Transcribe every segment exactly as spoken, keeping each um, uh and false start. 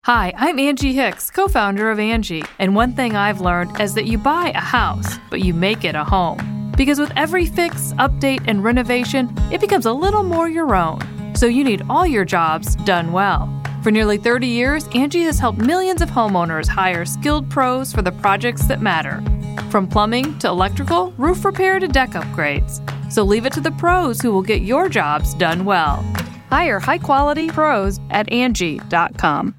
Hi, I'm Angie Hicks, co-founder of Angie, and one thing I've learned is that you buy a house, but you make it a home. Because with every fix, update, and renovation, it becomes a little more your own. So you need all your jobs done well. For nearly thirty years, Angie has helped millions of homeowners hire skilled pros for the projects that matter. From plumbing to electrical, roof repair to deck upgrades. So leave it to the pros who will get your jobs done well. Hire high-quality pros at Angie dot com.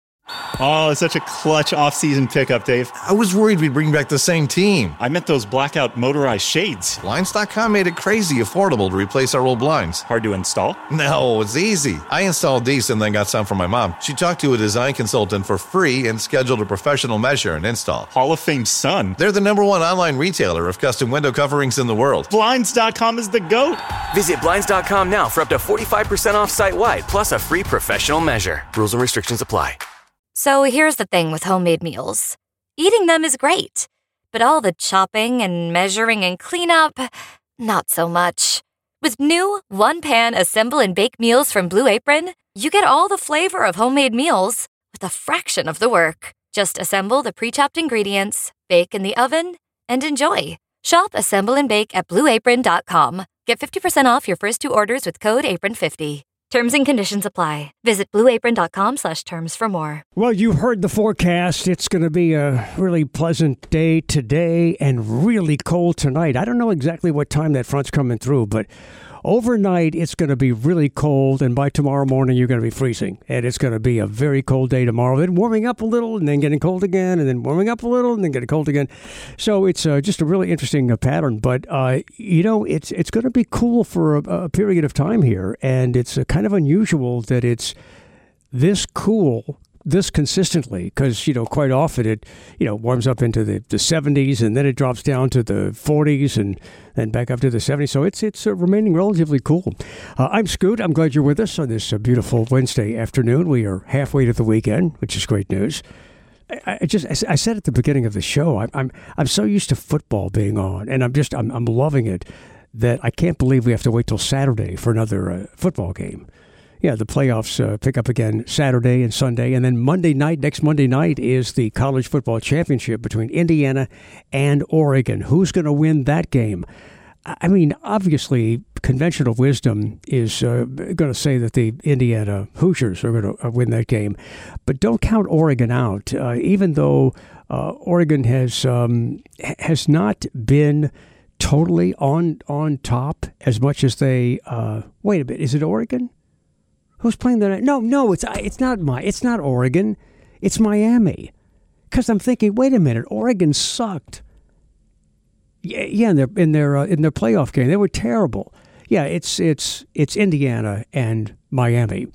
Oh, it's such a clutch off-season pickup, Dave. I was worried we'd bring back the same team. I meant those blackout motorized shades. Blinds dot com made it crazy affordable to replace our old blinds. Hard to install? No, it's easy. I installed these and then got some for my mom. She talked to a design consultant for free and scheduled a professional measure and install. Hall of Fame son. They're the number one online retailer of custom window coverings in the world. Blinds dot com is the GOAT. Visit Blinds dot com now for up to forty-five percent off site-wide, plus a free professional measure. Rules and restrictions apply. So here's the thing with homemade meals. Eating them is great, but all the chopping and measuring and cleanup, not so much. With new one-pan assemble and bake meals from Blue Apron, you get all the flavor of homemade meals with a fraction of the work. Just assemble the pre-chopped ingredients, bake in the oven, and enjoy. Shop, assemble, and bake at blue apron dot com. Get fifty percent off your first two orders with code apron fifty. Terms and conditions apply. Visit blue apron dot com slash terms for more. Well, you heard the forecast. It's going to be a really pleasant day today and really cold tonight. I don't know exactly what time that front's coming through, but overnight it's going to be really cold, and by tomorrow morning you're going to be freezing. And it's going to be a very cold day tomorrow. Then warming up a little and then getting cold again, and then warming up a little and then getting cold again. So it's uh, just a really interesting uh, pattern. But, uh, you know, it's it's going to be cool for a, a period of time here, and it's uh, kind of unusual that it's this cool this consistently, because, you know, quite often it, you know, warms up into the, the seventies and then it drops down to the forties and then back up to the seventies. So it's it's uh, remaining relatively cool. Uh, I'm Scoot. I'm glad you're with us on this uh, beautiful Wednesday afternoon. We are halfway to the weekend, which is great news. I, I just I said at the beginning of the show, I'm I'm I'm so used to football being on, and I'm just I'm I'm loving it, that I can't believe we have to wait till Saturday for another uh, football game. Yeah, the playoffs uh, pick up again Saturday and Sunday. And then Monday night, next Monday night, is the college football championship between Indiana and Oregon. Who's going to win that game? I mean, obviously, conventional wisdom is uh, going to say that the Indiana Hoosiers are going to win that game. But don't count Oregon out, uh, even though uh, Oregon has um, has not been totally on, on top as much as they... Uh, wait a bit, is it Oregon? Who's playing that? No, no, it's it's not my, it's not Oregon, it's Miami. Because I'm thinking, wait a minute, Oregon sucked. Yeah, yeah, in their in their uh, in their playoff game, they were terrible. Yeah, it's it's it's Indiana and Miami,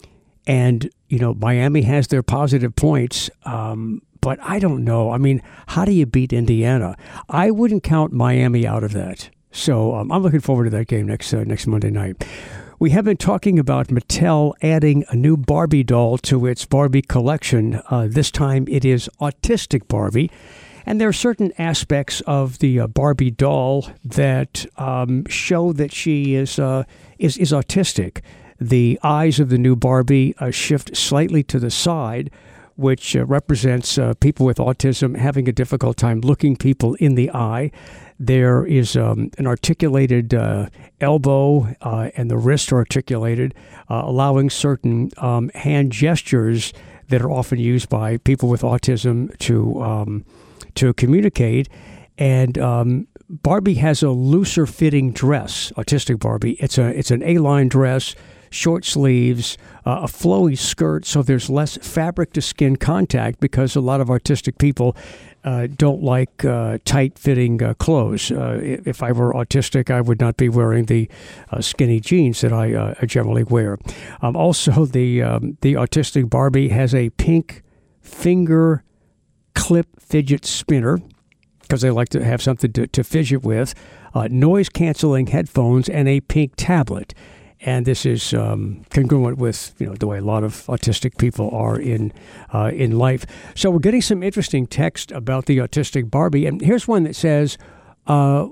and you know Miami has their positive points, um, but I don't know. I mean, how do you beat Indiana? I wouldn't count Miami out of that. So um, I'm looking forward to that game next uh, next Monday night. We have been talking about Mattel adding a new Barbie doll to its Barbie collection. Uh, this time it is Autistic Barbie. And there are certain aspects of the uh, Barbie doll that um, show that she is, uh, is is autistic. The eyes of the new Barbie uh, shift slightly to the side, which uh, represents uh, people with autism having a difficult time looking people in the eye. There is um, an articulated uh, elbow uh, and the wrist are articulated, uh, allowing certain um, hand gestures that are often used by people with autism to um, to communicate. And um, Barbie has a looser fitting dress, Autistic Barbie. It's a it's an A-line dress, short sleeves, uh, a flowy skirt, so there's less fabric to skin contact because a lot of autistic people uh, don't like uh, tight-fitting uh, clothes. Uh, if I were autistic, I would not be wearing the uh, skinny jeans that I, uh, I generally wear. Um, also, the um, the Autistic Barbie has a pink finger clip fidget spinner because they like to have something to, to fidget with, uh, noise-canceling headphones, and a pink tablet. And this is um, congruent with, you know, the way a lot of autistic people are in uh, in life. So we're getting some interesting text about the Autistic Barbie. And here's one that says, uh,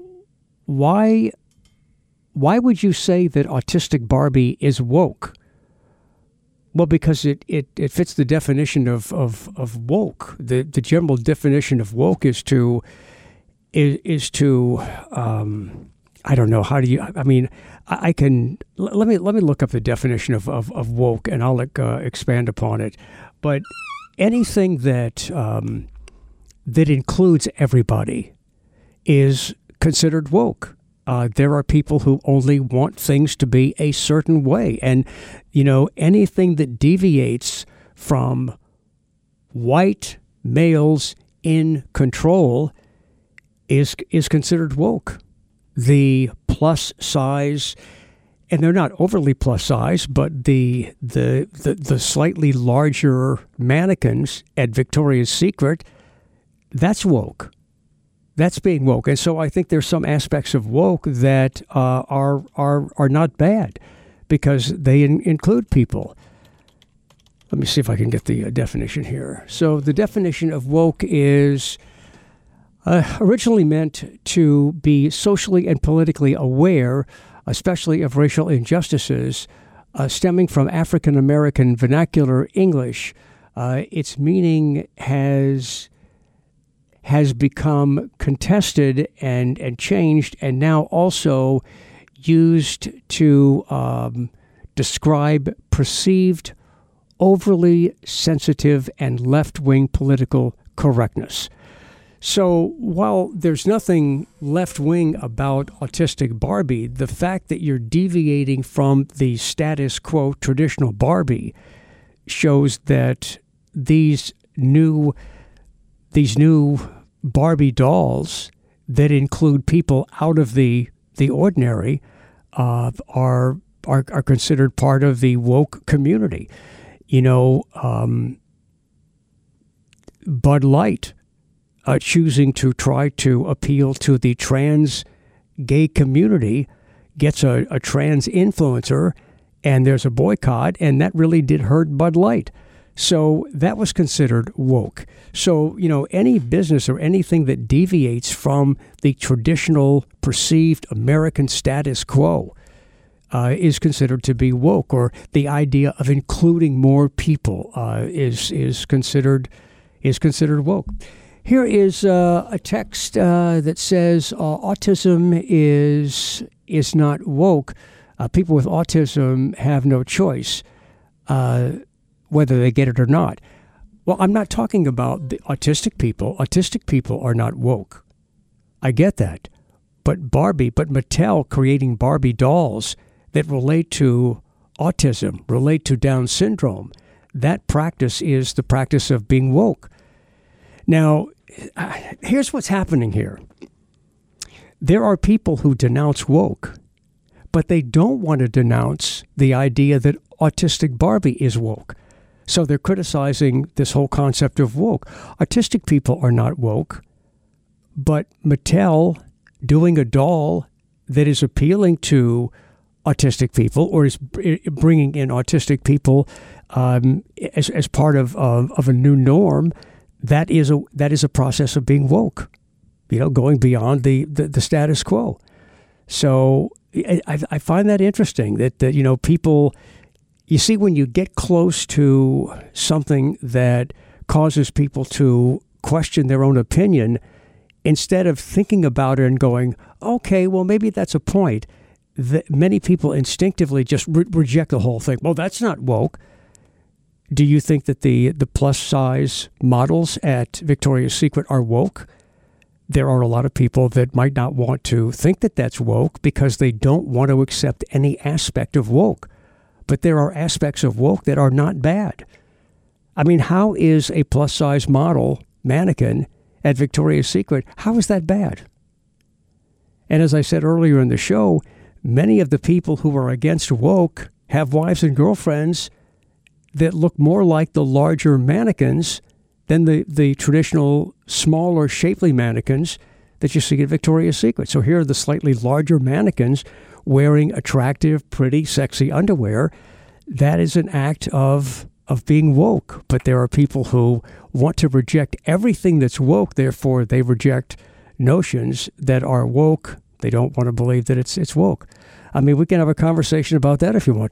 why, why would you say that Autistic Barbie is woke? Well, because it, it, it fits the definition of, of, of woke. The the general definition of woke is to is, is to um, I don't know, how do you I mean I, I can let me let me look up the definition of, of, of woke, and I'll uh, expand upon it. But anything that um, that includes everybody is considered woke. Uh, there are people who only want things to be a certain way. And, you know, anything that deviates from white males in control is is considered woke. The plus size, and they're not overly plus size, but the the the, the slightly larger mannequins at Victoria's Secret, that's woke. That's being woke. And so I think there's some aspects of woke that uh, are are are not bad because they in, include people. Let me see if I can get the uh, definition here. So the definition of woke is uh, originally meant to be socially and politically aware, especially of racial injustices, uh, stemming from African American vernacular English. Uh, its meaning has has become contested and, and changed, and now also used to um, describe perceived overly sensitive and left-wing political correctness. So while there's nothing left-wing about Autistic Barbie, the fact that you're deviating from the status quo traditional Barbie shows that these new these new Barbie dolls that include people out of the the ordinary uh, are, are are considered part of the woke community. You know, um, Bud Light uh, choosing to try to appeal to the trans gay community gets a, a trans influencer, and there's a boycott, and that really did hurt Bud Light. So that was considered woke. So, you know, any business or anything that deviates from the traditional perceived American status quo uh, is considered to be woke, or the idea of including more people uh, is is considered is considered woke. Here is uh, a text uh, that says uh, autism is is not woke. Uh, people with autism have no choice. Uh, whether they get it or not. Well, I'm not talking about the autistic people. Autistic people are not woke. I get that. But Barbie, but Mattel creating Barbie dolls that relate to autism, relate to Down syndrome, that practice is the practice of being woke. Now, here's what's happening here. There are people who denounce woke, but they don't want to denounce the idea that Autistic Barbie is woke. So they're criticizing this whole concept of woke. Autistic people are not woke, but Mattel doing a doll that is appealing to autistic people, or is bringing in autistic people um, as as part of, of of a new norm, that is a that is a process of being woke. You know, going beyond the the, the status quo. So I, I find that interesting that, that you know people. You see, when you get close to something that causes people to question their own opinion, instead of thinking about it and going, okay, well, maybe that's a point, that many people instinctively just re- reject the whole thing. Well, that's not woke. Do you think that the, the plus-size models at Victoria's Secret are woke? There are a lot of people that might not want to think that that's woke because they don't want to accept any aspect of woke. But there are aspects of woke that are not bad. I mean, how is a plus-size model mannequin at Victoria's Secret, how is that bad? And as I said earlier in the show, many of the people who are against woke have wives and girlfriends that look more like the larger mannequins than the, the traditional smaller, shapely mannequins that you see at Victoria's Secret. So here are the slightly larger mannequins wearing attractive, pretty, sexy underwear. That is an act of of being woke. But there are people who want to reject everything that's woke. Therefore, they reject notions that are woke. They don't want to believe that it's it's woke. I mean, we can have a conversation about that if you want to.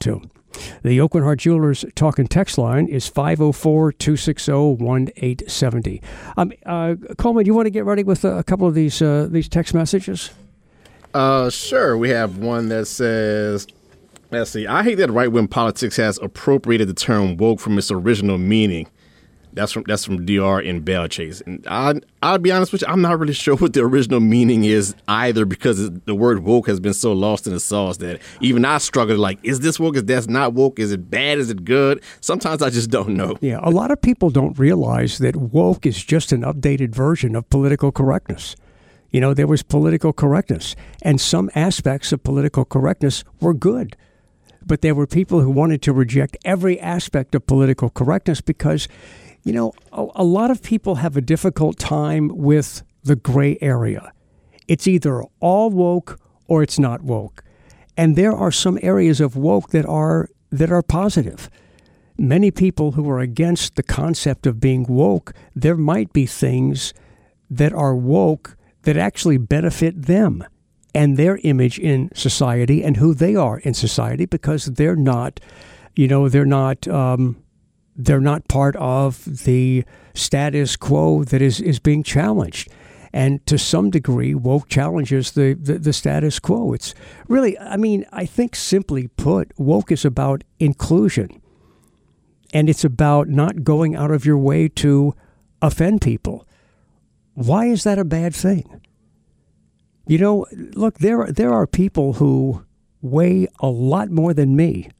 The Aucoin Hart Jewelers Talk and Text line is five oh four, two six oh, one eight seven oh. Um, uh, Coleman, you want to get ready with a, a couple of these uh, these text messages? Uh, sure. We have one that says, let's see, I hate that right-wing politics has appropriated the term woke from its original meaning. That's from that's from D R in Bell Chase. And I, I'll be honest with you, I'm not really sure what the original meaning is either, because the word woke has been so lost in the sauce that even I struggle, like, is this woke? Is that not woke? Is it bad? Is it good? Sometimes I just don't know. Yeah, a lot of people don't realize that woke is just an updated version of political correctness. You know, there was political correctness, and some aspects of political correctness were good. But there were people who wanted to reject every aspect of political correctness because, you know, a, a lot of people have a difficult time with the gray area. It's either all woke or it's not woke. And there are some areas of woke that are that are positive. Many people who are against the concept of being woke, there might be things that are woke that actually benefit them and their image in society and who they are in society, because they're not, you know, they're not um, they're not part of the status quo that is, is being challenged. And to some degree, woke challenges the, the, the status quo. It's really, I mean, I think simply put, woke is about inclusion. And it's about not going out of your way to offend people. Why is that a bad thing? You know, look, there there are people who weigh a lot more than me,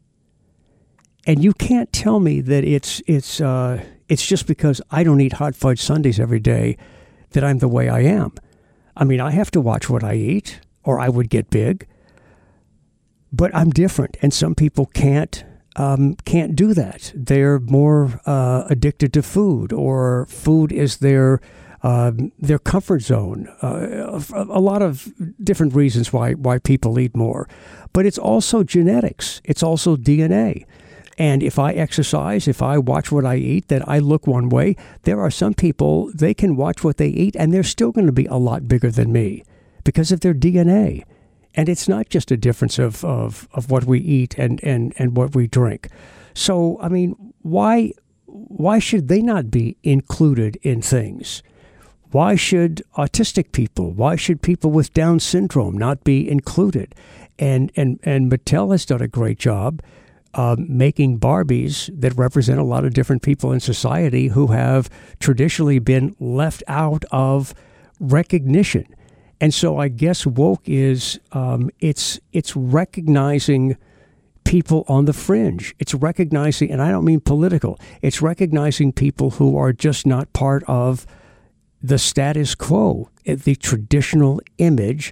and you can't tell me that it's it's uh, it's just because I don't eat hot fudge sundaes every day that I'm the way I am. I mean, I have to watch what I eat, or I would get big. But I'm different, and some people can't um, can't do that. They're more uh, addicted to food, or food is their Uh, their comfort zone, uh, a lot of different reasons why why people eat more. But it's also genetics. It's also D N A. And if I exercise, if I watch what I eat, that I look one way, there are some people, they can watch what they eat and they're still going to be a lot bigger than me because of their D N A. And it's not just a difference of, of, of what we eat and, and, and what we drink. So, I mean, why why should they not be included in things? Why should autistic people, why should people with Down syndrome not be included? And and, and Mattel has done a great job uh, making Barbies that represent a lot of different people in society who have traditionally been left out of recognition. And so I guess woke is, um, it's it's recognizing people on the fringe. It's recognizing, and I don't mean political, it's recognizing people who are just not part of the status quo, the traditional image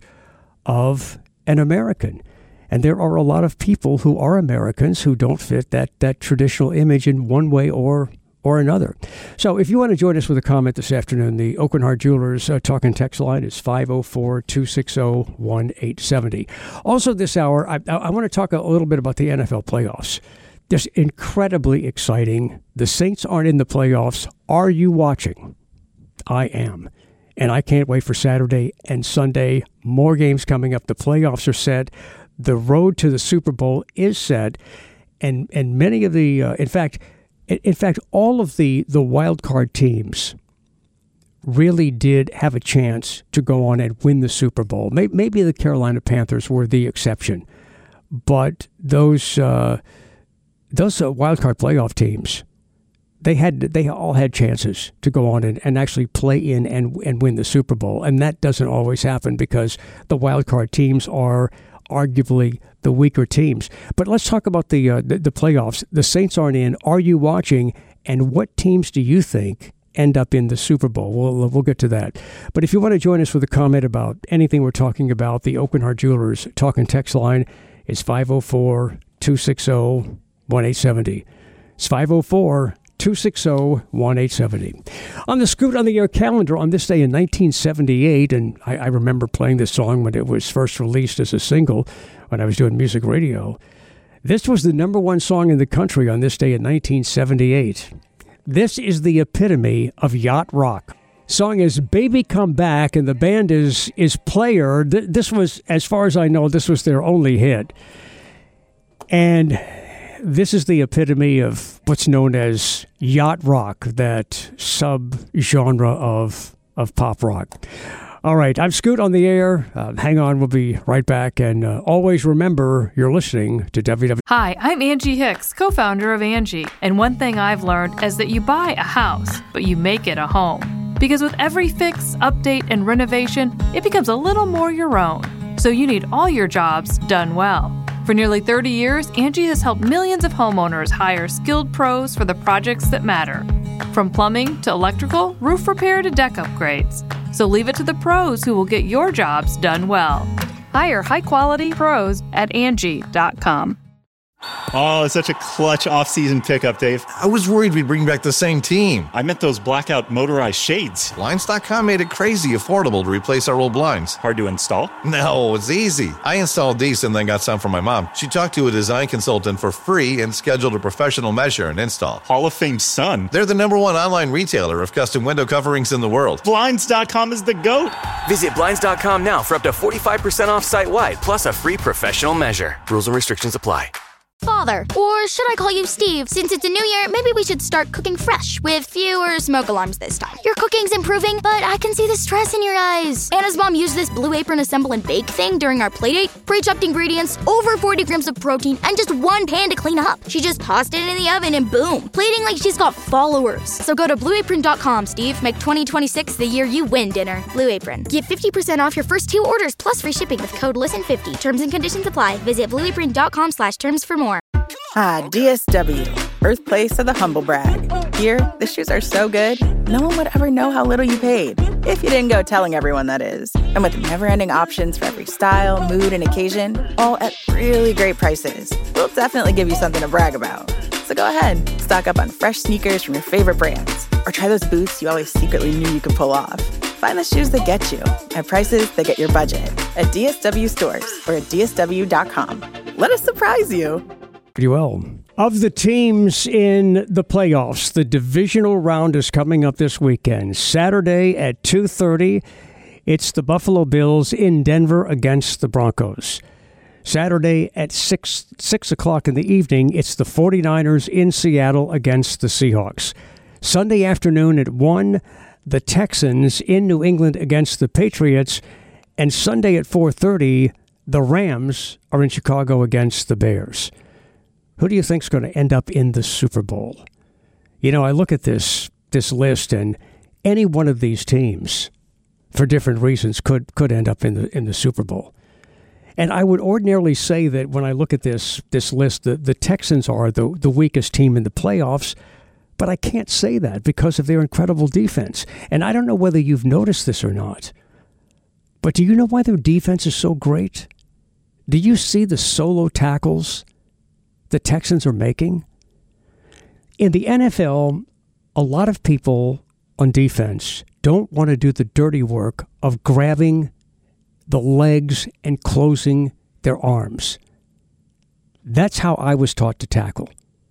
of an American. And there are a lot of people who are Americans who don't fit that that traditional image in one way or or another. So if you want to join us with a comment this afternoon, the Aucoin Hart Jewelers uh, Talk and Text line is five oh four, two six oh, one eight seven oh. Also this hour, I, I want to talk a little bit about the N F L playoffs. Just incredibly exciting. The Saints aren't in the playoffs. Are you watching? I am. And I can't wait for Saturday and Sunday. More games coming up. The playoffs are set. The road to the Super Bowl is set. And and many of the, uh, in fact, in fact, all of the, the wild card teams really did have a chance to go on and win the Super Bowl. Maybe the Carolina Panthers were the exception. But those, uh, those uh, wild card playoff teams, They had they all had chances to go on and, and actually play in and and win the Super Bowl. And that doesn't always happen because the wild card teams are arguably the weaker teams. But let's talk about the, uh, the the playoffs. The Saints aren't in. Are you watching? And what teams do you think end up in the Super Bowl? We'll, we'll get to that. But if you want to join us with a comment about anything we're talking about, the Aucoin Hart Jewelers Talk and Text line is five oh four, two six oh, one eight seven oh. It's five oh four, two six oh, one eight seven oh. On the Scoot on the Air calendar on this day in nineteen seventy-eight, and I, I remember playing this song when it was first released as a single when I was doing music radio. This was the number one song in the country on this day in nineteen seventy-eight. This is the epitome of yacht rock. Song is Baby Come Back, and the band is is Player. This was, as far as I know, this was their only hit. And this is the epitome of what's known as yacht rock, that sub-genre of, of pop rock. All right, I'm Scoot on the air. Uh, hang on, we'll be right back. And uh, always remember, you're listening to W W. Hi, I'm Angie Hicks, co-founder of Angie. And one thing I've learned is that you buy a house, but you make it a home. Because with every fix, update, and renovation, it becomes a little more your own. So you need all your jobs done well. For nearly thirty years, Angie has helped millions of homeowners hire skilled pros for the projects that matter. From plumbing to electrical, roof repair to deck upgrades. So leave it to the pros who will get your jobs done well. Hire high-quality pros at Angie dot com. Oh, it's such a clutch off-season pickup, Dave. I was worried we'd bring back the same team. I meant those blackout motorized shades. Blinds dot com made it crazy affordable to replace our old blinds. Hard to install? No, it's easy. I installed these and then got some for my mom. She talked to a design consultant for free and scheduled a professional measure and install. Hall of Fame son. They're the number one online retailer of custom window coverings in the world. Blinds dot com is the GOAT. Visit Blinds dot com now for up to forty-five percent off site-wide, plus a free professional measure. Rules and restrictions apply. Father, or should I call you Steve? Since it's a new year, maybe we should start cooking fresh with fewer smoke alarms this time. Your cooking's improving, but I can see the stress in your eyes. Anna's mom used this Blue Apron assemble and bake thing during our playdate. Pre-chopped ingredients, over forty grams of protein, and just one pan to clean up. She just tossed it in the oven and boom, plating like she's got followers. So go to blue apron dot com, Steve. Make twenty twenty-six the year you win dinner. Blue Apron. Get fifty percent off your first two orders plus free shipping with code listen fifty. Terms and conditions apply. Visit blue apron dot com slash terms for more. Ah, D S W, birthplace of the humble brag. Here, the shoes are so good, no one would ever know how little you paid. If you didn't go telling everyone, that is. And with never-ending options for every style, mood, and occasion, all at really great prices, we'll definitely give you something to brag about. So go ahead, stock up on fresh sneakers from your favorite brands, or try those boots you always secretly knew you could pull off. Find the shoes that get you, at prices that get your budget, at D S W stores or at D S W dot com. Let us surprise you. Pretty well. Of the teams in the playoffs, the divisional round is coming up this weekend. Saturday at two thirty, it's the Buffalo Bills in Denver against the Broncos. Saturday at six, six o'clock in the evening, it's the 49ers in Seattle against the Seahawks. Sunday afternoon at one, the Texans in New England against the Patriots. And Sunday at four thirty, the Rams are in Chicago against the Bears. Who do you think is going to end up in the Super Bowl? You know, I look at this this list, and any one of these teams, for different reasons, could could end up in the in the Super Bowl. And I would ordinarily say that when I look at this this list, the, the Texans are the, the weakest team in the playoffs, but I can't say that because of their incredible defense. And I don't know whether you've noticed this or not, but do you know why their defense is so great? Do you see the solo tackles the Texans are making? In the N F L, a lot of people on defense don't want to do the dirty work of grabbing the legs and closing their arms. That's how I was taught to tackle.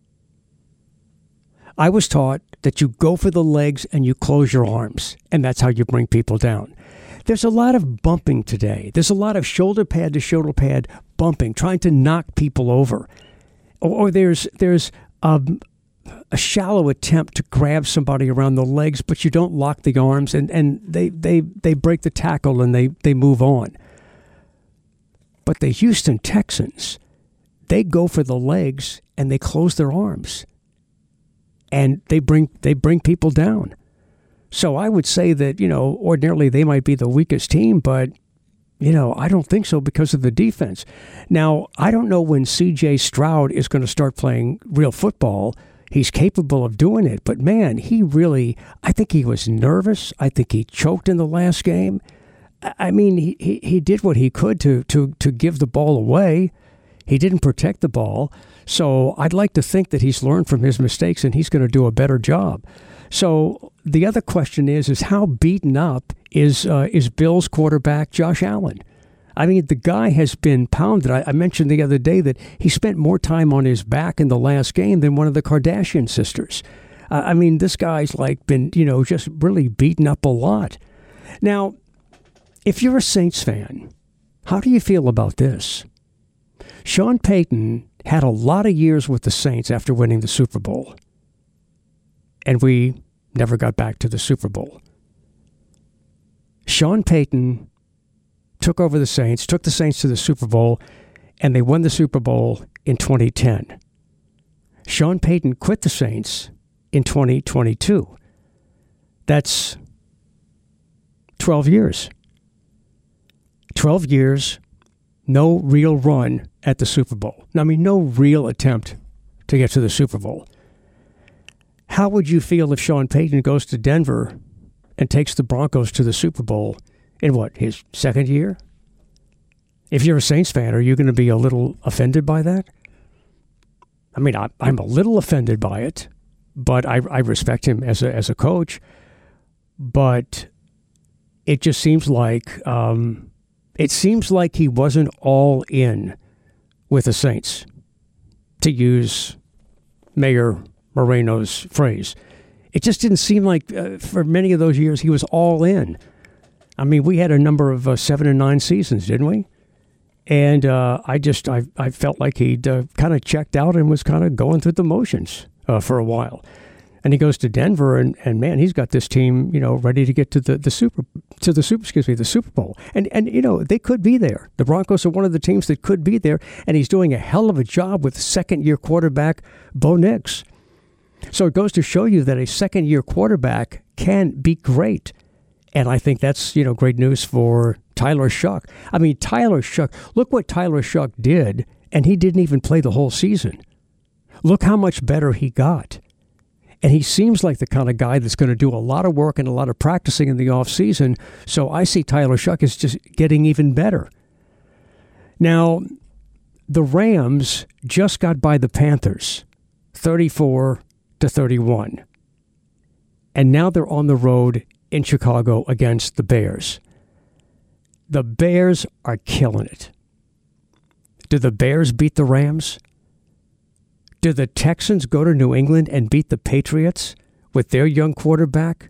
I was taught that you go for the legs and you close your arms, and that's how you bring people down. There's a lot of bumping today. There's a lot of shoulder pad to shoulder pad bumping, trying to knock people over. Or, or there's there's um, a shallow attempt to grab somebody around the legs, but you don't lock the arms, and, and they, they, they break the tackle and they, they move on. But the Houston Texans, they go for the legs and they close their arms. And they bring they bring people down. So I would say that, you know, ordinarily they might be the weakest team, but, you know, I don't think so because of the defense. Now, I don't know when C J Stroud is going to start playing real football. He's capable of doing it, but man, he really, I think he was nervous. I think he choked in the last game. I mean, he, he, he did what he could to, to, to give the ball away. He didn't protect the ball. So I'd like to think that he's learned from his mistakes and he's going to do a better job. So the other question is, is how beaten up is uh, is Bills quarterback Josh Allen? I mean, the guy has been pounded. I, I mentioned the other day that he spent more time on his back in the last game than one of the Kardashian sisters. Uh, I mean, this guy's like been, you know, just really beaten up a lot. Now, if you're a Saints fan, how do you feel about this? Sean Payton had a lot of years with the Saints after winning the Super Bowl. And we never got back to the Super Bowl. Sean Payton took over the Saints, took the Saints to the Super Bowl, and they won the Super Bowl in twenty ten. Sean Payton quit the Saints in twenty twenty-two. That's twelve years. twelve years, no real run at the Super Bowl. I mean, no real attempt to get to the Super Bowl. How would you feel if Sean Payton goes to Denver and takes the Broncos to the Super Bowl in what, his second year? If you're a Saints fan, are you going to be a little offended by that? I mean, I, I'm a little offended by it, but I, I respect him as a as a coach. But it just seems like um, it seems like he wasn't all in with the Saints, to use Mayor Moreno's phrase. It just didn't seem like uh, for many of those years he was all in. I mean, we had a number of uh, seven and nine seasons, didn't we? And uh, I just I I felt like he'd uh, kind of checked out and was kind of going through the motions uh, for a while. And he goes to Denver, and, and man, he's got this team, you know, ready to get to the, the super to the super excuse me the Super Bowl. And and you know, they could be there. The Broncos are one of the teams that could be there, and he's doing a hell of a job with second year quarterback Bo Nix. So it goes to show you that a second year quarterback can be great. And I think that's, you know, great news for Tyler Shough. I mean, Tyler Shough, look what Tyler Shough did, and he didn't even play the whole season. Look how much better he got. And he seems like the kind of guy that's going to do a lot of work and a lot of practicing in the offseason. So I see Tyler Shough as just getting even better. Now, the Rams just got by the Panthers, thirty-four to thirty-one. And now they're on the road in Chicago against the Bears. The Bears are killing it. Do the Bears beat the Rams? Do the Texans go to New England and beat the Patriots with their young quarterback?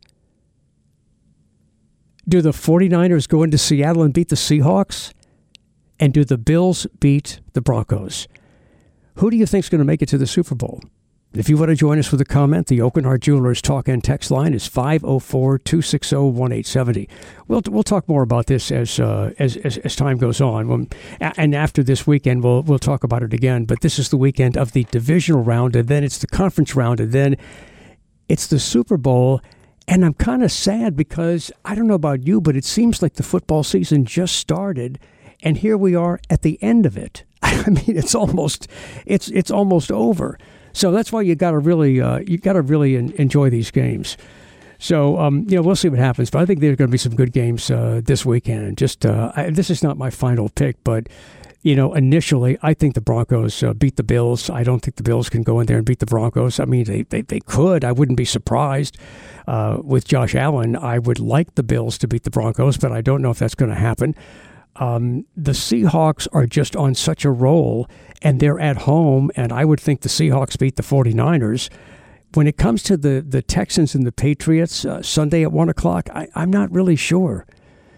Do the 49ers go into Seattle and beat the Seahawks? And do the Bills beat the Broncos? Who do you think is going to make it to the Super Bowl? If you want to join us with a comment, the Oakenhart Jewelers talk and text line is five oh four, two six oh, one eight seven oh. We'll we'll talk more about this as uh, as, as as time goes on. When, and after this weekend, we'll we'll talk about it again. But this is the weekend of the divisional round, and then it's the conference round, and then it's the Super Bowl. And I'm kind of sad because I don't know about you, but it seems like the football season just started, and here we are at the end of it. I mean, it's almost it's it's almost over. So that's why you got to really, uh, you got to really en- enjoy these games. So um, you know, we'll see what happens. But I think there's going to be some good games uh, this weekend. Just uh, I, this is not my final pick, but you know, initially I think the Broncos uh, beat the Bills. I don't think the Bills can go in there and beat the Broncos. I mean, they they, they could. I wouldn't be surprised uh, with Josh Allen. I would like the Bills to beat the Broncos, but I don't know if that's going to happen. Um, the Seahawks are just on such a roll, and they're at home, and I would think the Seahawks beat the 49ers. When it comes to the, the Texans and the Patriots, uh, Sunday at one o'clock, I, I'm not really sure.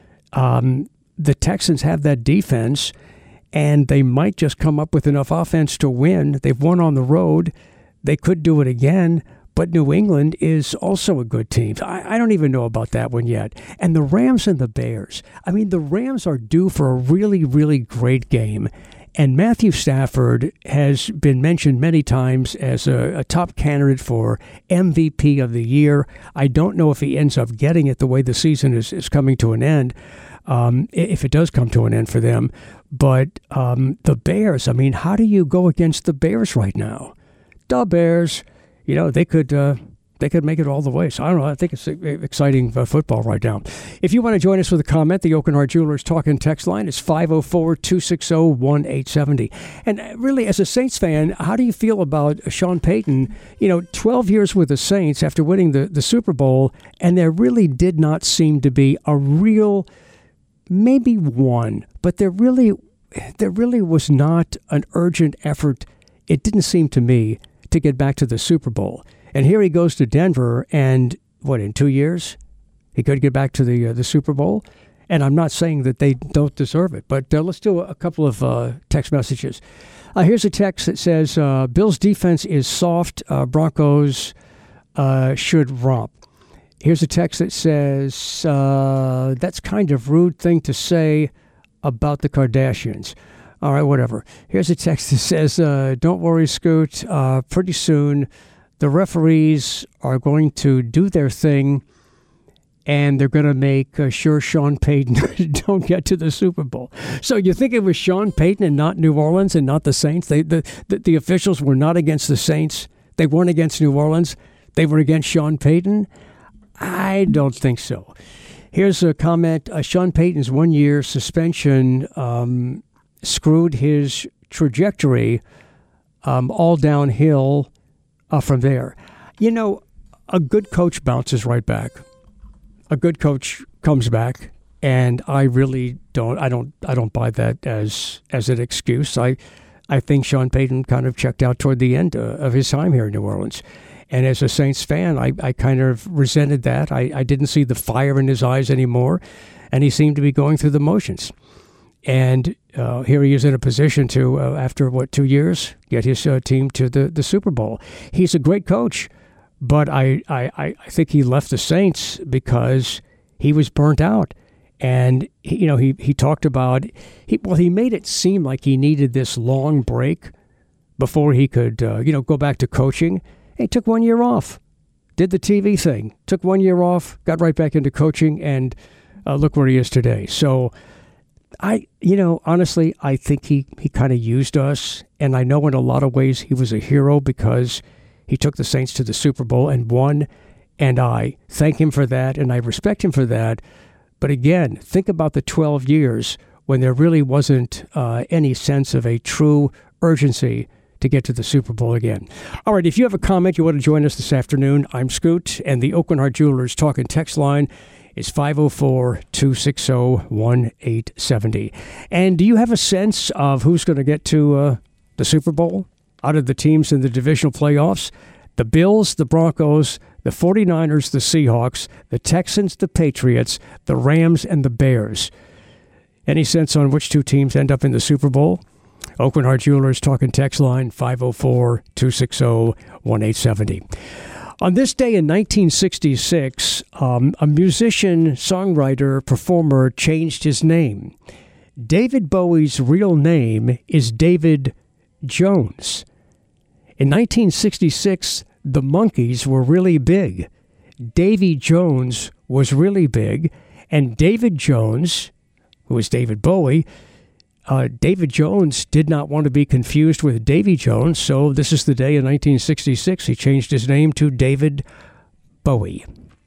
Um, the Texans have that defense, and they might just come up with enough offense to win. They've won on the road. They could do it again. But New England is also a good team. I, I don't even know about that one yet. And the Rams and the Bears. I mean, the Rams are due for a really, really great game. And Matthew Stafford has been mentioned many times as a, a top candidate for M V P of the year. I don't know if he ends up getting it the way the season is, is coming to an end, um, if it does come to an end for them. But um, the Bears, I mean, how do you go against the Bears right now? The Bears. You know, they could uh, they could make it all the way. So I don't know. I think it's exciting uh, football right now. If you want to join us with a comment, the Oakenhart Jewelers talk and text line is five oh four, two six oh, one eight seven oh. And really, as a Saints fan, how do you feel about Sean Payton? You know, twelve years with the Saints after winning the, the Super Bowl, and there really did not seem to be a real, maybe one, but there really, there really was not an urgent effort. It didn't seem to me to get back to the Super Bowl. And here he goes to Denver, and what, in two years, he could get back to the uh, the Super Bowl? And I'm not saying that they don't deserve it, but uh, let's do a, a couple of uh, text messages. Uh, here's a text that says, uh, Bills defense is soft. Uh, Broncos uh, should romp. Here's a text that says, uh, that's kind of rude thing to say about the Kardashians. All right, whatever. Here's a text that says, uh, don't worry, Scoot. Uh, pretty soon, the referees are going to do their thing, and they're going to make uh, sure Sean Payton don't get to the Super Bowl. So you think it was Sean Payton and not New Orleans and not the Saints? They, the, the, the officials were not against the Saints. They weren't against New Orleans. They were against Sean Payton. I don't think so. Here's a comment. Uh, Sean Payton's one-year suspension um, screwed his trajectory um, all downhill uh, from there. You know, a good coach bounces right back. A good coach comes back, and I really don't. I don't. I don't buy that as as an excuse. I, I think Sean Payton kind of checked out toward the end uh, of his time here in New Orleans. And as a Saints fan, I, I kind of resented that. I, I didn't see the fire in his eyes anymore, and he seemed to be going through the motions. And uh, here he is in a position to, uh, after, what, two years, get his uh, team to the, the Super Bowl. He's a great coach, but I, I, I think he left the Saints because he was burnt out. And, he, you know, he, he talked about, he, well, he made it seem like he needed this long break before he could, uh, you know, go back to coaching. He took one year off, did the T V thing, took one year off, got right back into coaching, and uh, look where he is today. So, I, you know, honestly, I think he, he kind of used us, and I know in a lot of ways he was a hero because he took the Saints to the Super Bowl and won, and I thank him for that, and I respect him for that. But again, think about the twelve years when there really wasn't uh, any sense of a true urgency to get to the Super Bowl again. All right, if you have a comment, you want to join us this afternoon, I'm Scoot, and the Oakland Heart Jewelers talk and text line is five oh four, two six oh, one eight seven oh. And do you have a sense of who's going to get to uh, the Super Bowl out of the teams in the divisional playoffs? The Bills, the Broncos, the forty-niners, the Seahawks, the Texans, the Patriots, the Rams, and the Bears. Any sense on which two teams end up in the Super Bowl? Oakland Heart Jewelers talking text line five oh four, two six oh, one eight seven oh. On this day in nineteen sixty-six, um, a musician, songwriter, performer changed his name. David Bowie's real name is David Jones. In nineteen sixty-six, the Monkees were really big. Davy Jones was really big, and David Jones, who was David Bowie, Uh, David Jones did not want to be confused with Davy Jones, so this is the day in nineteen sixty-six he changed his name to David Bowie.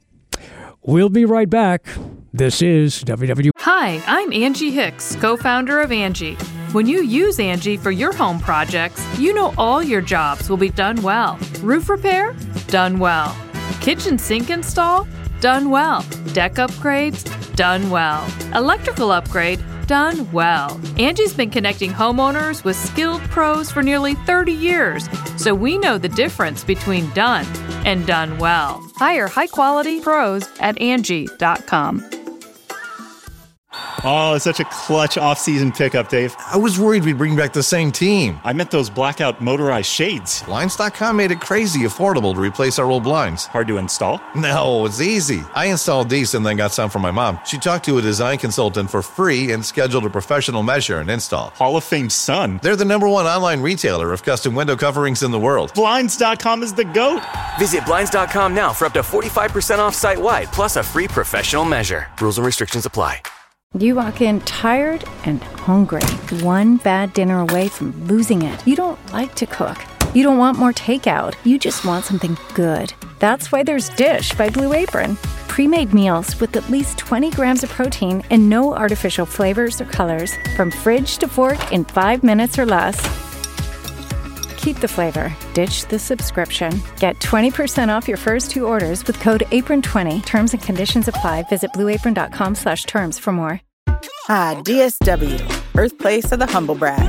We'll be right back. This is W W. Hi, I'm Angie Hicks, co-founder of Angie. When you use Angie for your home projects, you know all your jobs will be done well. Roof repair? Done well. Kitchen sink install? Done well. Deck upgrades? Done well. Electrical upgrade? Done well. Angie's been connecting homeowners with skilled pros for nearly thirty years, so we know the difference between done and done well. Hire high-quality pros at Angie dot com. Oh, it's such a clutch off-season pickup, Dave. I was worried we'd bring back the same team. I meant those blackout motorized shades. Blinds dot com made it crazy affordable to replace our old blinds. Hard to install? No, it's easy. I installed these and then got some for my mom. She talked to a design consultant for free and scheduled a professional measure and install. Hall of Fame son. They're the number one online retailer of custom window coverings in the world. Blinds dot com is the GOAT. Visit Blinds dot com now for up to forty-five percent off site-wide, plus a free professional measure. Rules and restrictions apply. You walk in tired and hungry, one bad dinner away from losing it. You don't like to cook. You don't want more takeout. You just want something good. That's why there's Dish by Blue Apron. Pre-made meals with at least twenty grams of protein and no artificial flavors or colors. From fridge to fork in five minutes or less. Keep the flavor. Ditch the subscription. Get twenty percent off your first two orders with code apron twenty. Terms and conditions apply. Visit blue apron dot com slash terms for more. Ah, D S W, birthplace of the humble brag.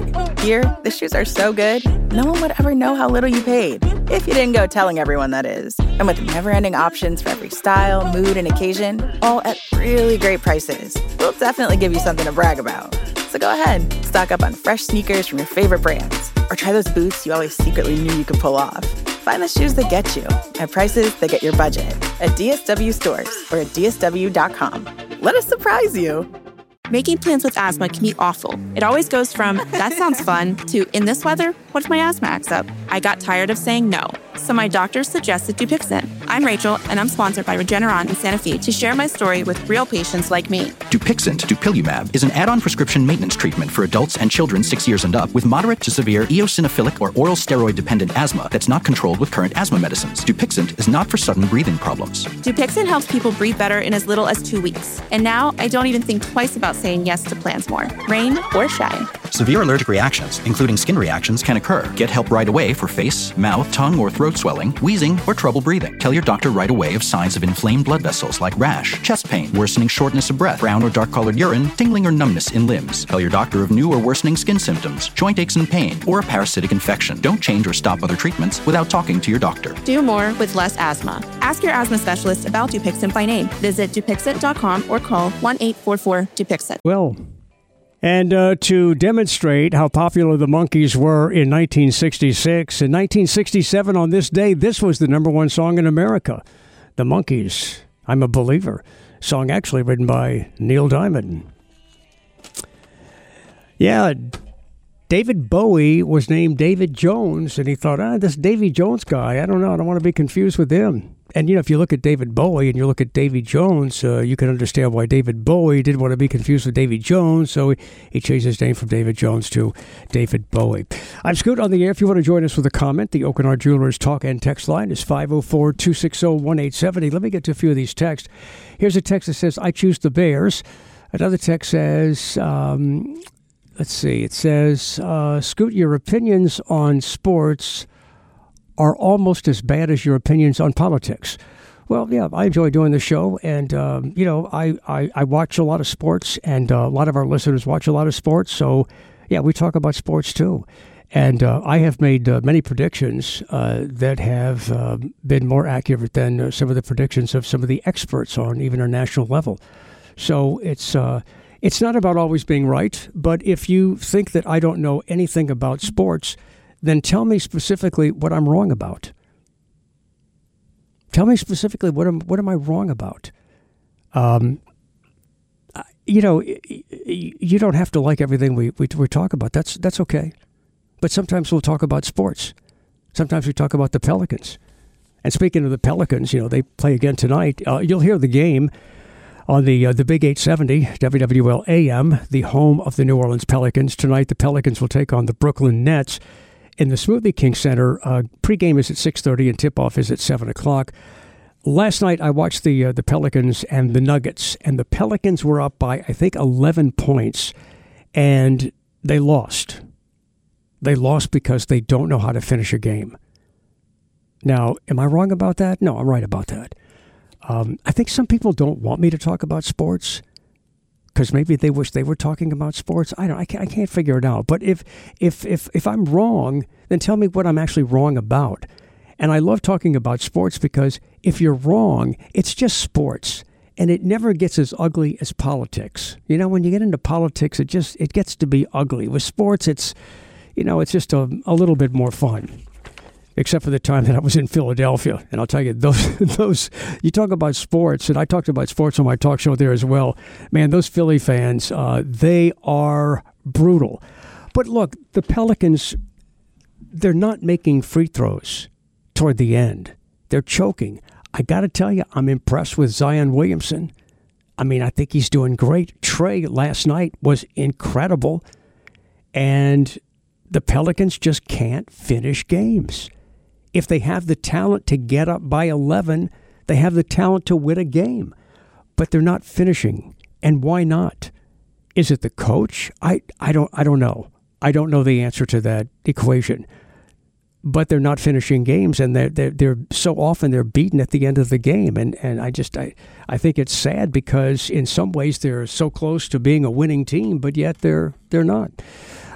Here, the shoes are so good, no one would ever know how little you paid. If you didn't go telling everyone, that is. And with never-ending options for every style, mood, and occasion, all at really great prices, we'll definitely give you something to brag about. So go ahead, stock up on fresh sneakers from your favorite brands, or try those boots you always secretly knew you could pull off. Find the shoes that get you at prices that get your budget at D S W stores or at D S W dot com. Let us surprise you. Making plans with asthma can be awful. It always goes from, that sounds fun, to, in this weather, what if my asthma acts up? I got tired of saying no, so my doctor suggested Dupixent. I'm Rachel, and I'm sponsored by Regeneron and Sanofi to share my story with real patients like me. Dupixent, dupilumab, is an add-on prescription maintenance treatment for adults and children six years and up with moderate to severe eosinophilic or oral steroid-dependent asthma that's not controlled with current asthma medicines. Dupixent is not for sudden breathing problems. Dupixent helps people breathe better in as little as two weeks. And now I don't even think twice about saying yes to plans more, rain or shine. Severe allergic reactions, including skin reactions, can occur. Get help right away for face, mouth, tongue, or throat swelling, wheezing, or trouble breathing. Tell your doctor right away of signs of inflamed blood vessels like rash, chest pain, worsening shortness of breath, brown or dark-colored urine, tingling or numbness in limbs. Tell your doctor of new or worsening skin symptoms, joint aches and pain, or a parasitic infection. Don't change or stop other treatments without talking to your doctor. Do more with less asthma. Ask your asthma specialist about Dupixent by name. Visit Dupixent dot com or call one eight four four Dupixent. Well, and uh, to demonstrate how popular the Monkees were in nineteen sixty-six, in nineteen sixty-seven on this day, this was the number one song in America. The Monkees, I'm a Believer. Song actually written by Neil Diamond. Yeah, David Bowie was named David Jones, and he thought, ah, this Davy Jones guy, I don't know, I don't want to be confused with him. And, you know, if you look at David Bowie and you look at Davy Jones, uh, you can understand why David Bowie didn't want to be confused with Davy Jones, so he, he changed his name from David Jones to David Bowie. I'm Scoot on the air. If you want to join us with a comment, the Oakenard Jewelers talk and text line is five oh four, two six oh, one eight seven oh. Let me get to a few of these texts. Here's a text that says, I choose the Bears. Another text says, um, let's see, it says, uh, Scoot, your opinions on sports are almost as bad as your opinions on politics. Well, yeah, I enjoy doing the show, and, um, you know, I, I, I watch a lot of sports, and uh, a lot of our listeners watch a lot of sports, so, yeah, we talk about sports, too. And uh, I have made uh, many predictions uh, that have uh, been more accurate than uh, some of the predictions of some of the experts on even our national level. So it's uh, it's not about always being right, but if you think that I don't know anything about sports, then tell me specifically what I'm wrong about. Tell me specifically what am what am I wrong about? Um, you know, you don't have to like everything we, we we talk about. That's that's okay. But sometimes we'll talk about sports. Sometimes we talk about the Pelicans. And speaking of the Pelicans, you know, they play again tonight. Uh, you'll hear the game on the uh, the Big eight seventy, W W L A M, the home of the New Orleans Pelicans. Tonight, the Pelicans will take on the Brooklyn Nets in the Smoothie King Center. Uh, pregame is at six thirty and tip-off is at seven o'clock. Last night, I watched the uh, the Pelicans and the Nuggets, and the Pelicans were up by, I think, eleven points, and they lost. They lost because they don't know how to finish a game. Now, am I wrong about that? No, I'm right about that. Um, I think some people don't want me to talk about sports because maybe they wish they were talking about sports. I don't. I can't, I can't figure it out. But if if if if I'm wrong, then tell me what I'm actually wrong about. And I love talking about sports because if you're wrong, it's just sports, and it never gets as ugly as politics. You know, when you get into politics, it just it gets to be ugly. With sports, it's you know, it's just a, a little bit more fun. Except for the time that I was in Philadelphia. And I'll tell you, those, those you talk about sports, and I talked about sports on my talk show there as well. Man, those Philly fans, uh, they are brutal. But look, the Pelicans, they're not making free throws toward the end. They're choking. I got to tell you, I'm impressed with Zion Williamson. I mean, I think he's doing great. Trey last night was incredible. And the Pelicans just can't finish games. If they have the talent to get up by eleven, they have the talent to win a game. But they're not finishing. And why not? Is it the coach? I, I don't I don't know. I don't know the answer to that equation. But they're not finishing games, and they're, they're, they're so often they're beaten at the end of the game. And, and I just I, I think it's sad because in some ways they're so close to being a winning team, but yet they're they're not.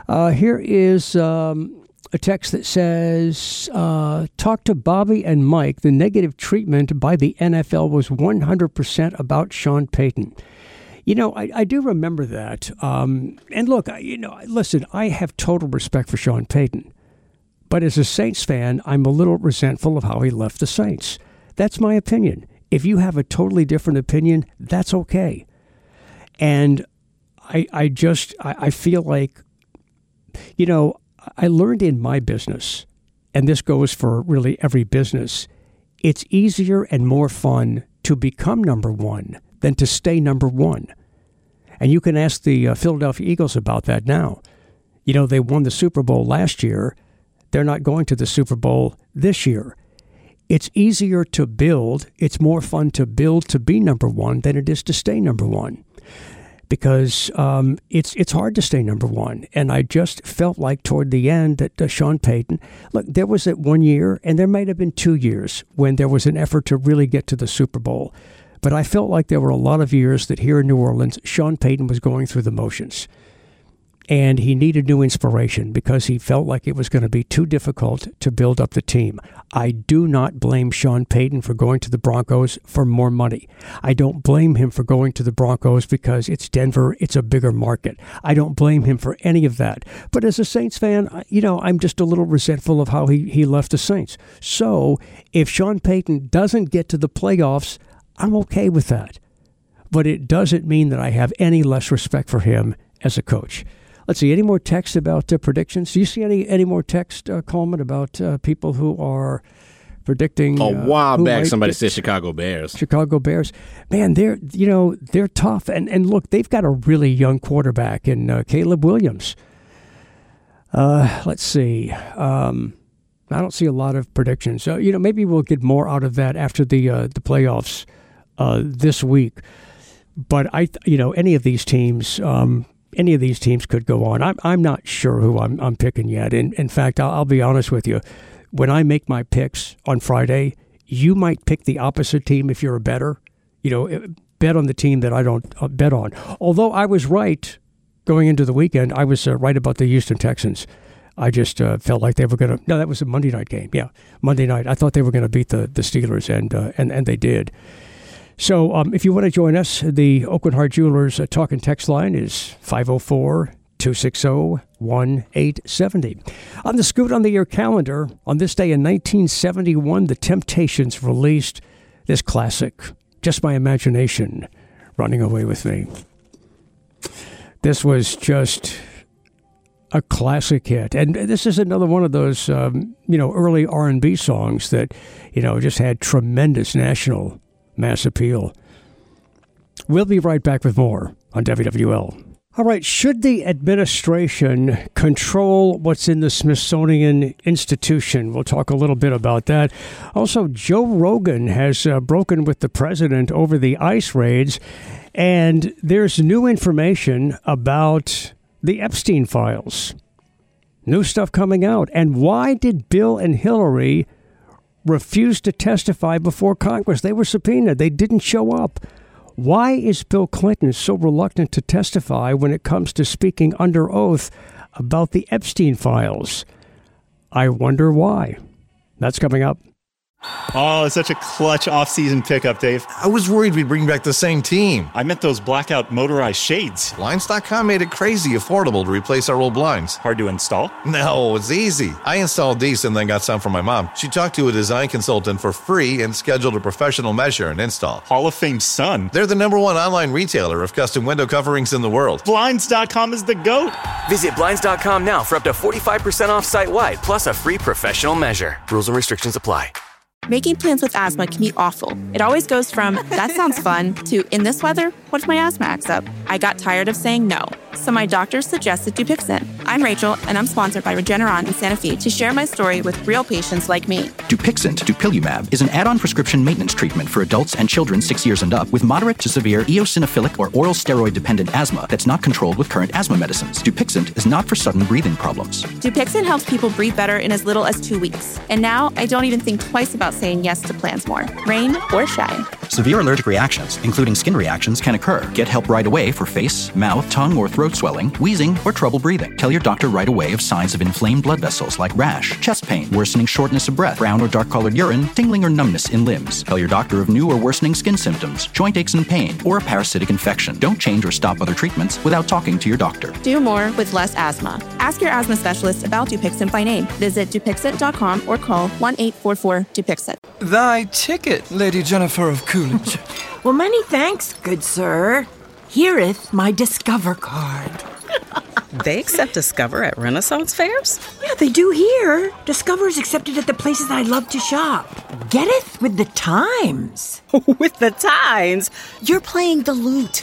Uh, here is um, a text that says, uh, talk to Bobby and Mike. The negative treatment by the N F L was one hundred percent about Sean Payton. You know, I, I do remember that. Um, and look, I, you know, listen, I have total respect for Sean Payton. But as a Saints fan, I'm a little resentful of how he left the Saints. That's my opinion. If you have a totally different opinion, that's okay. And I, I just, I, I feel like, you know, I learned in my business, and this goes for really every business, it's easier and more fun to become number one than to stay number one. And you can ask the uh, Philadelphia Eagles about that now. You know, they won the Super Bowl last year. They're not going to the Super Bowl this year. It's easier to build. It's more fun to build to be number one than it is to stay number one. Because um, it's it's hard to stay number one. And I just felt like toward the end that uh, Sean Payton, look, there was that one year, and there might have been two years when there was an effort to really get to the Super Bowl. But I felt like there were a lot of years that here in New Orleans, Sean Payton was going through the motions. And he needed new inspiration because he felt like it was going to be too difficult to build up the team. I do not blame Sean Payton for going to the Broncos for more money. I don't blame him for going to the Broncos because it's Denver, it's a bigger market. I don't blame him for any of that. But as a Saints fan, you know, I'm just a little resentful of how he, he left the Saints. So if Sean Payton doesn't get to the playoffs, I'm okay with that. But it doesn't mean that I have any less respect for him as a coach. Let's see, any more text about uh, predictions? Do you see any any more text, uh, Coleman, about uh, people who are predicting? A while uh, back, somebody said Chicago Bears. Chicago Bears. Man, they're, you know, they're tough. And, and look, they've got a really young quarterback in uh, Caleb Williams. Uh, let's see. Um, I don't see a lot of predictions. So, you know, maybe we'll get more out of that after the uh, the playoffs uh, this week. But, I, you know, any of these teams... Um, Any of these teams could go on. I'm I'm not sure who I'm I'm picking yet. In in fact, I'll, I'll be honest with you. When I make my picks on Friday, you might pick the opposite team if you're a bettor. You know, bet on the team that I don't uh, bet on. Although I was right going into the weekend, I was uh, right about the Houston Texans. I just uh, felt like they were going to. No, that was a Monday night game. Yeah, Monday night. I thought they were going to beat the the Steelers, and uh, and and they did. So um, if you want to join us, the Oakland Heart Jewelers uh, talk and text line is five oh four, two six oh, one eight seven oh. On the Scoot on the Year calendar, on this day in nineteen seventy-one, the Temptations released this classic, Just My Imagination, Running Away With Me. This was just a classic hit. And this is another one of those, um, you know, early R and B songs that, you know, just had tremendous national mass appeal. We'll be right back with more on W W L. All right, should the administration control what's in the Smithsonian Institution? We'll talk a little bit about that. Also, Joe Rogan has uh, broken with the president over the ICE raids, and there's new information about the Epstein files. New stuff coming out. And why did Bill and Hillary refused to testify before Congress? They were subpoenaed. They didn't show up. Why is Bill Clinton so reluctant to testify when it comes to speaking under oath about the Epstein files? I wonder why. That's coming up. Oh, it's such a clutch off-season pickup, Dave. I was worried we'd bring back the same team. I meant those blackout motorized shades. Blinds dot com made it crazy affordable to replace our old blinds. Hard to install? No, it's easy. I installed these and then got some for my mom. She talked to a design consultant for free and scheduled a professional measure and install. Hall of Fame son. They're the number one online retailer of custom window coverings in the world. Blinds dot com is the GOAT. Visit Blinds dot com now for up to forty-five percent off site-wide, plus a free professional measure. Rules and restrictions apply. Making plans with asthma can be awful. It always goes from, that sounds fun, to, in this weather, what if my asthma acts up? I got tired of saying no, so my doctor suggested Dupixent. I'm Rachel, and I'm sponsored by Regeneron in Santa Fe to share my story with real patients like me. Dupixent, dupilumab, is an add-on prescription maintenance treatment for adults and children six years and up with moderate to severe eosinophilic or oral steroid-dependent asthma that's not controlled with current asthma medicines. Dupixent is not for sudden breathing problems. Dupixent helps people breathe better in as little as two weeks. And now I don't even think twice about saying yes to plans more, rain or shine. Severe allergic reactions, including skin reactions, can occur. Get help right away for face, mouth, tongue, or throat swelling, wheezing, or trouble breathing. Tell your doctor right away of signs of inflamed blood vessels like rash, chest pain, worsening shortness of breath, brown or dark-colored urine, tingling or numbness in limbs. Tell your doctor of new or worsening skin symptoms, joint aches and pain, or a parasitic infection. Don't change or stop other treatments without talking to your doctor. Do more with less asthma. Ask your asthma specialist about Dupixent by name. Visit Dupixent dot com or call one eight four four Dupixent. Thy ticket, Lady Jennifer of Coolidge. Well, many thanks, good sir. Here'th my Discover card. They accept Discover at Renaissance fairs? Yeah, they do here. Discover's accepted at the places I love to shop. Getteth with the times. With the times? You're playing the lute.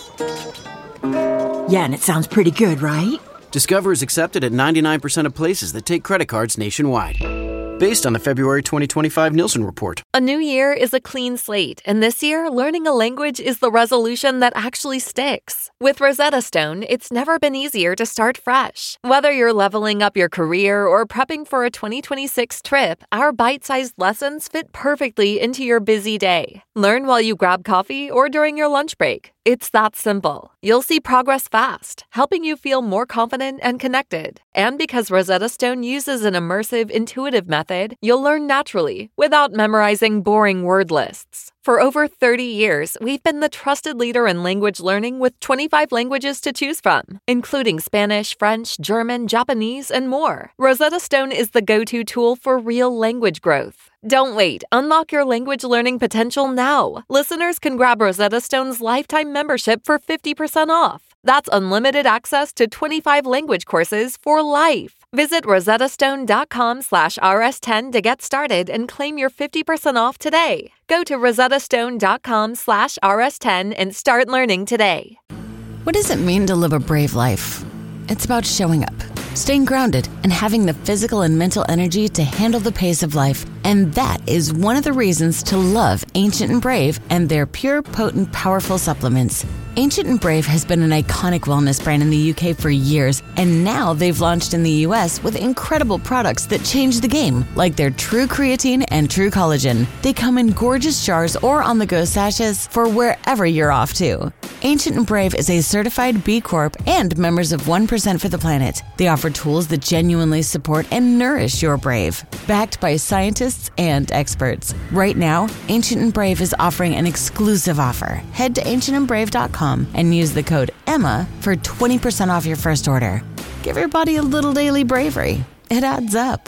Yeah, and it sounds pretty good, right? Discover is accepted at ninety-nine percent of places that take credit cards nationwide. Based on the February twenty twenty-five Nielsen report. A new year is a clean slate, and this year, learning a language is the resolution that actually sticks. With Rosetta Stone, it's never been easier to start fresh. Whether you're leveling up your career or prepping for a twenty twenty-six trip, our bite-sized lessons fit perfectly into your busy day. Learn while you grab coffee or during your lunch break. It's that simple. You'll see progress fast, helping you feel more confident and connected. And because Rosetta Stone uses an immersive, intuitive method, you'll learn naturally, without memorizing boring word lists. For over thirty years, we've been the trusted leader in language learning with twenty-five languages to choose from, including Spanish, French, German, Japanese, and more. Rosetta Stone is the go-to tool for real language growth. Don't wait. Unlock your language learning potential now. Listeners can grab Rosetta Stone's lifetime membership for fifty percent off. That's unlimited access to twenty-five language courses for life. Visit rosettastone.com slash rs10 to get started and claim your fifty percent off today. Go to rosettastone.com slash rs10 and start learning today. What does it mean to live a brave life? It's about showing up, staying grounded, and having the physical and mental energy to handle the pace of life. And that is one of the reasons to love Ancient and Brave and their pure, potent, powerful supplements. Ancient and Brave has been an iconic wellness brand in the U K for years, and now they've launched in the U S with incredible products that change the game, like their True Creatine and True Collagen. They come in gorgeous jars or on-the-go sachets for wherever you're off to. Ancient and Brave is a certified B Corp and members of one percent for the Planet. They offer tools that genuinely support and nourish your brave, backed by scientists and experts. Right now, Ancient and Brave is offering an exclusive offer. Head to ancient and brave dot com and use the code EMMA for twenty percent off your first order. Give your body a little daily bravery. It adds up.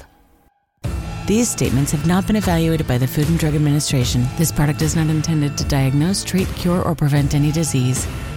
These statements have not been evaluated by the Food and Drug Administration. This product is not intended to diagnose, treat, cure, or prevent any disease.